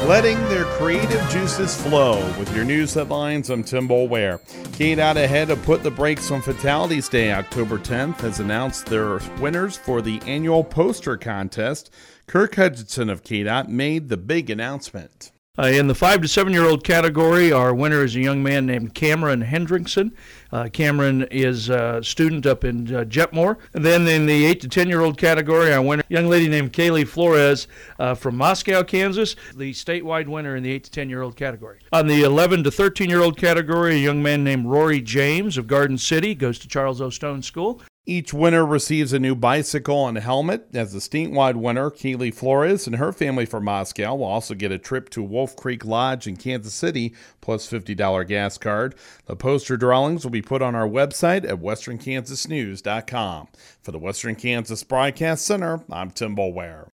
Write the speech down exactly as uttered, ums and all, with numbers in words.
letting their creative juices flow. With your news headlines, I'm Tim Boulware. K DOT ahead of Put the Brakes on Fatalities Day, October tenth, has announced their winners for the annual poster contest. Kirk Hutchinson of K DOT made the big announcement. Uh, in the five to seven-year-old category, our winner is a young man named Cameron Hendrickson. Uh, Cameron is a student up in uh, Jetmore. And then in the eight to ten-year-old category, our winner, a young lady named Kaylee Flores uh, from Moscow, Kansas, the statewide winner in the eight to ten-year-old category. On the eleven to thirteen-year-old category, a young man named Rory James of Garden City goes to Charles O. Stone School. Each winner receives a new bicycle and helmet. As the statewide winner, Kaylee Flores and her family from Moscow will also get a trip to Wolf Creek Lodge in Kansas City, plus fifty dollars gas card. The poster drawings will be put on our website at western kansas news dot com. For the Western Kansas Broadcast Center, I'm Tim Boulware.